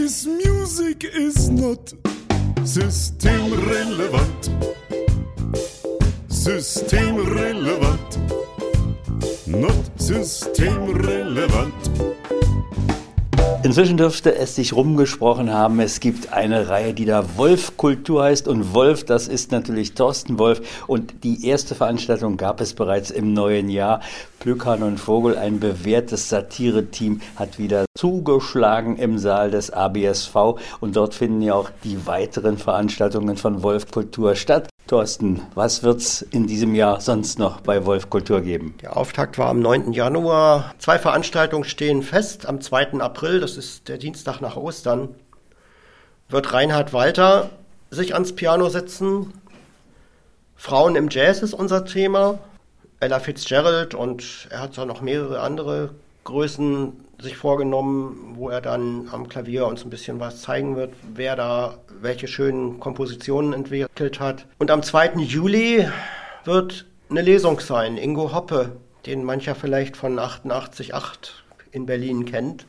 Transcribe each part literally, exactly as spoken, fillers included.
This music is not systemrelevant. Systemrelevant. Not systemrelevant. Inzwischen dürfte es sich rumgesprochen haben, es gibt eine Reihe, die da Wolf-Kultur heißt, und Wolf, das ist natürlich Thorsten Wolf, und die erste Veranstaltung gab es bereits im neuen Jahr. Plück-Hahn und Vogel, ein bewährtes Satire-Team, hat wieder zugeschlagen im Saal des A B S V, und dort finden ja auch die weiteren Veranstaltungen von Wolf-Kultur statt. Thorsten, was wird's in diesem Jahr sonst noch bei Wolf-Kultur geben? Der Auftakt war am neunten Januar. Zwei Veranstaltungen stehen fest. Am zweiten April, das ist der Dienstag nach Ostern, wird Reinhard Walter sich ans Piano setzen. Frauen im Jazz ist unser Thema. Ella Fitzgerald, und er hat auch noch mehrere andere Größen sich vorgenommen, wo er dann am Klavier uns ein bisschen was zeigen wird, wer da welche schönen Kompositionen entwickelt hat. Und am zweiten Juli wird eine Lesung sein. Ingo Hoppe, den mancher vielleicht von achtundachtzig Komma acht in Berlin kennt,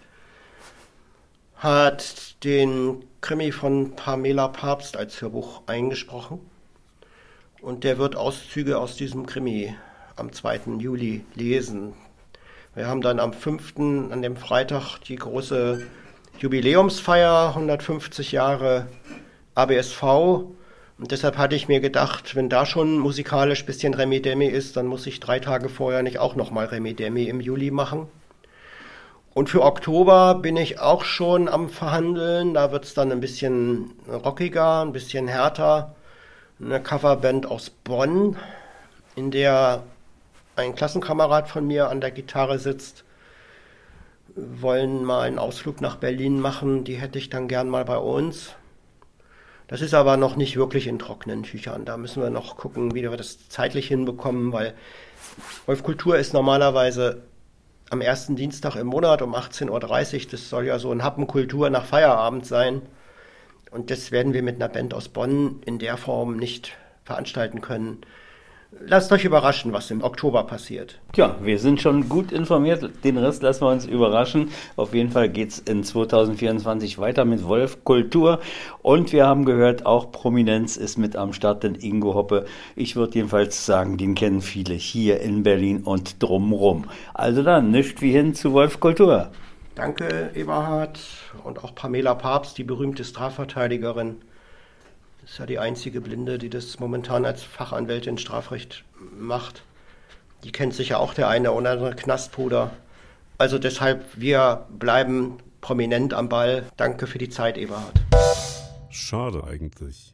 hat den Krimi von Pamela Papst als Hörbuch eingesprochen. Und der wird Auszüge aus diesem Krimi am zweiten Juli lesen. Wir haben dann am fünften, an dem Freitag, die große Jubiläumsfeier, hundertfünfzig Jahre A B S V. Und deshalb hatte ich mir gedacht, wenn da schon musikalisch ein bisschen Remi-Demi ist, dann muss ich drei Tage vorher nicht auch nochmal Remi-Demi im Juli machen. Und für Oktober bin ich auch schon am Verhandeln. Da wird es dann ein bisschen rockiger, ein bisschen härter. Eine Coverband aus Bonn, in der ein Klassenkamerad von mir an der Gitarre sitzt, wollen mal einen Ausflug nach Berlin machen. Die hätte ich dann gern mal bei uns. Das ist aber noch nicht wirklich in trockenen Tüchern. Da müssen wir noch gucken, wie wir das zeitlich hinbekommen, weil Wolf-Kultur ist normalerweise am ersten Dienstag im Monat um achtzehn Uhr dreißig. Das soll ja so ein Happen Kultur nach Feierabend sein. Und das werden wir mit einer Band aus Bonn in der Form nicht veranstalten können. Lasst euch überraschen, was im Oktober passiert. Tja, wir sind schon gut informiert, den Rest lassen wir uns überraschen. Auf jeden Fall geht's in zwanzig vierundzwanzig weiter mit Wolf-Kultur, und wir haben gehört, auch Prominenz ist mit am Start, denn Ingo Hoppe, ich würde jedenfalls sagen, den kennen viele hier in Berlin und drumrum. Also dann, nicht wie hin zu Wolf-Kultur. Danke, Eberhard, und auch Pamela Papst, die berühmte Strafverteidigerin. Das ist ja die einzige Blinde, die das momentan als Fachanwältin Strafrecht macht. Die kennt sicher auch der eine oder andere Knastpuder. Also deshalb, wir bleiben prominent am Ball. Danke für die Zeit, Eberhard. Schade eigentlich.